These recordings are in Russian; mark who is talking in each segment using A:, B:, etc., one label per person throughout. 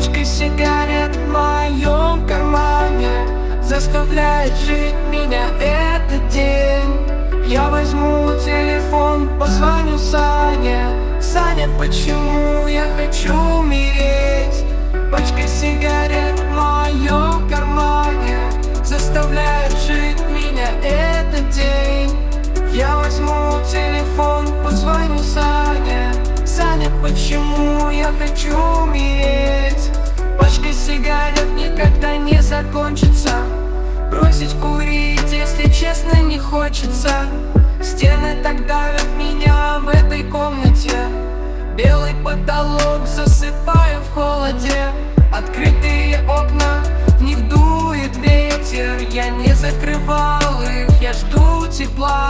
A: Пачка сигарет в моем кармане заставляет жить меня этот день. Я возьму телефон, позвоню Сане. Саня, почему я хочу умереть? Пачка сигарет в моем кармане заставляет жить меня этот день. Я возьму телефон, позвоню Сане. Саня, почему я хочу умереть? Пачка сигарет никогда не закончится. Бросить курить, если честно, не хочется. Стены так давят меня в этой комнате. Белый потолок, засыпаю в холоде. Открытые окна, в них дует ветер. Я не закрывал их, я жду тепла.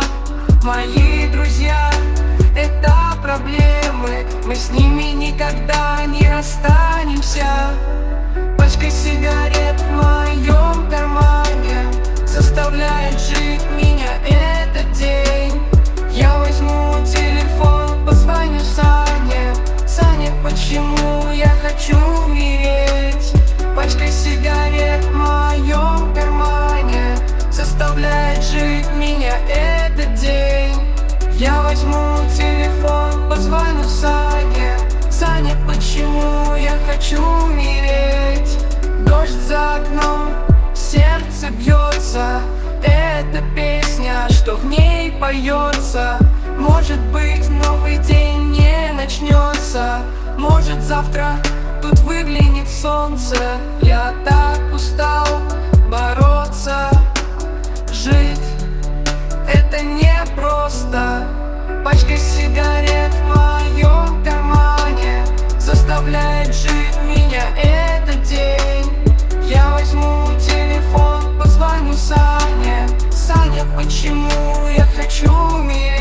A: Мои друзья — это проблемы, мы с ними никогда не расстанемся. Пачка сигарет в моем кармане заставляет жить меня этот день. Я возьму телефон, позвоню Сане. Саня, почему я хочу умереть? Пачка сигарет в моем кармане заставляет жить меня этот день. Я возьму телефон, позвоню Сане. Саня, почему я хочу умереть? Дождь за окном, сердце бьется. Это песня, что в ней поется. Может быть, новый день не начнется. Может, завтра тут выглянет солнце. Я так устал бороться. Жить — это непросто. Пачка сигарет в моем кармане заставляет жить меня этот день. Я возьму телефон, позвоню Сане. Саня, почему я хочу умереть?